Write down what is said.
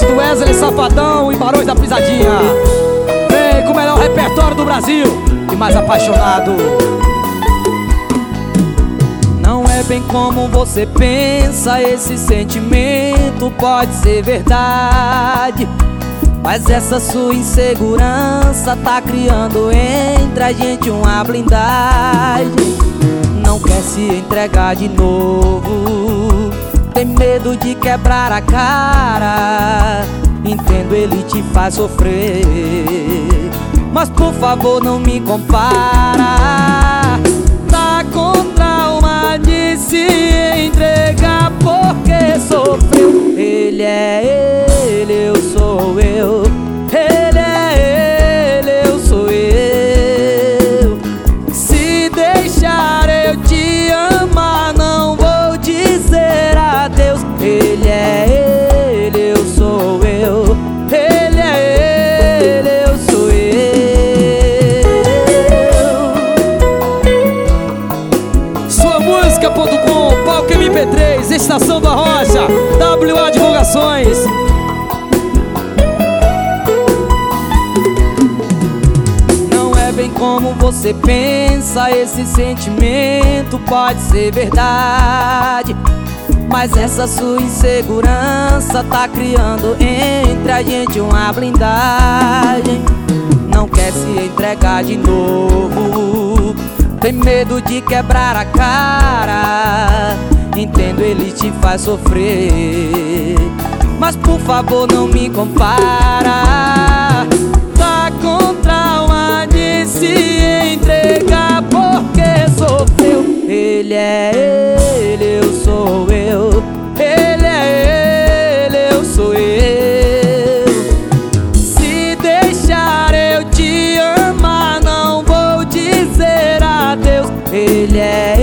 remix do Wesley Safadão e Barões da Pisadinha. Vem com o melhor repertório do Brasil e mais apaixonado. Não é bem como você pensa, esse sentimento pode ser verdade, mas essa sua insegurança tá criando entre a gente uma blindagem. Não quer se entregar de novo, tem medo de quebrar a cara. Entendo, ele te faz sofrer, mas por favor não me compara. Tá com trauma de se entregar porque sofreu. Ele é ele, eu sou eu. Ele é ele, eu sou eu. Se deixar eu te amar, não vou dizer adeus. Ele é ele, eu sou eu. Ele é ele, eu sou eu. Suamusica.com, Palco MP3, Estação da Rocha, WA Divulgações. Não é bem como você pensa, esse sentimento pode ser verdade, mas essa sua insegurança tá criando entre a gente uma blindagem. Não quer se entregar de novo, tem medo de quebrar a cara. Entendo, ele te faz sofrer, mas por favor não me compara. Tá com trauma de se entregar porque sofreu. Ele é ele, eu sou eu. Ele é ele, eu sou eu. Se deixar eu te amar, não vou dizer adeus. Ele é